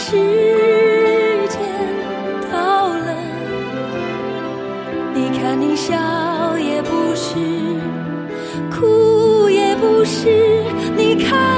时间到了，你看你笑也不是，哭也不是，你看